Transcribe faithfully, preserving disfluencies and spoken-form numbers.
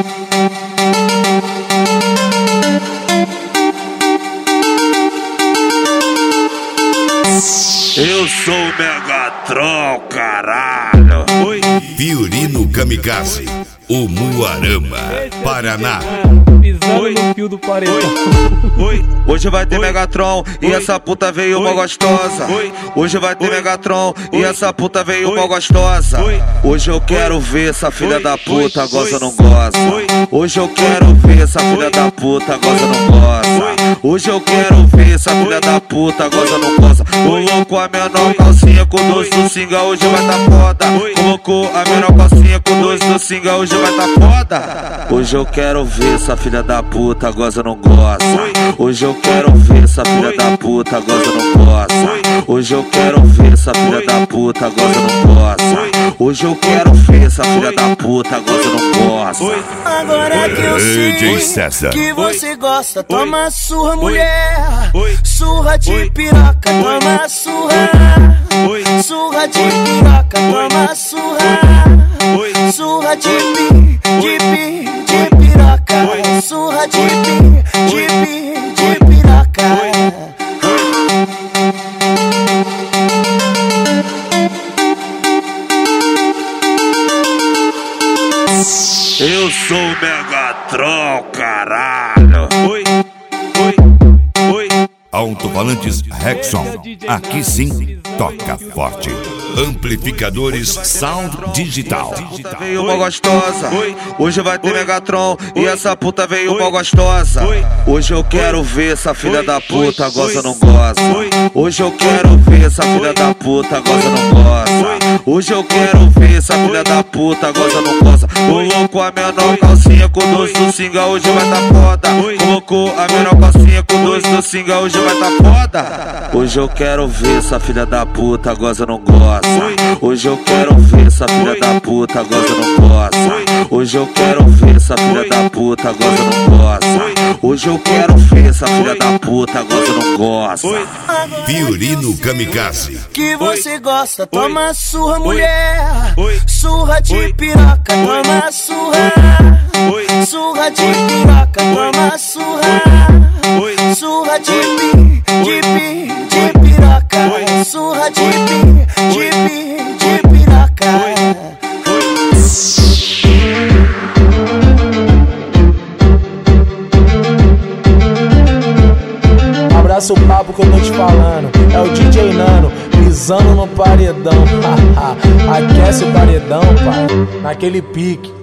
Eu sou o Megatron, caralho. Oi. Fiorino Kamikaze, o Muarama, Paraná. Pisando no fio do paredão. Oi. Hoje vai ter Oi. Megatron e Oi. essa puta veio mó gostosa. Oi. Hoje vai ter Oi. Megatron Oi. e essa puta veio Oi. mó gostosa. Oi. Hoje eu quero Oi. ver essa filha Oi. da puta, goza ou não goza. Oi. Hoje eu quero ver essa filha da puta, goza ou não goza. Hoje eu quero ver essa filha da puta, goza ou não goza. Colocou a menor calcinha com doce do singa, hoje vai tá foda. Colocou a menor calcinha com doce do singa, hoje vai tá foda. Hoje eu quero ver essa filha da puta, goza ou não goza. Hoje eu quero ver essa filha da puta, goza ou não goza. Hoje eu quero ver essa filha da puta, goza ou não goza. Hoje eu quero ver essa filha da puta, goza ou não goza. Agora que eu sei que você gosta, toma surra, mulher. Surra de piroca, toma surra. Surra de piroca, toma surra. Surra de pi, de pi, de piroca. Surra de pi, de pi, de piroca. Eu sou o Megatron, caralho. Oi, oi, oi. Alto-falantes Rexon, aqui sim toca forte. Amplificadores Sound Digital. Veio mó gostosa. Hoje vai ter Megatron e essa puta veio mó gostosa. Hoje eu quero ver essa filha da puta, goza ou não goza. Hoje eu quero ver essa filha da puta, goza ou não goza. Hoje eu quero ver essa filha da puta, goza ou não goza. Colocou a menor calcinha com doce do singa, hoje vai tá foda. Colocou a menor calcinha com doce do singa, hoje vai tá foda. Hoje eu quero ver essa filha da puta, goza ou não goza. Hoje eu quero ver essa filha da puta, goza ou não goza. Hoje eu quero ver essa filha da puta, goza ou não goza. Hoje eu quero ver essa filha da puta, goza ou não goza. Fiorino Kamikaze. Que você gosta, toma surra, mulher. Surra de piroca, toma surra. Surra de piroca, toma surra. Surra de pi, de pi, de piroca. Surra de pi, de pi, de piroca. Abraça o papo que eu tô te falando. É o D J Nano, pisando no paredão. Aquece o paredão, pai, naquele pique.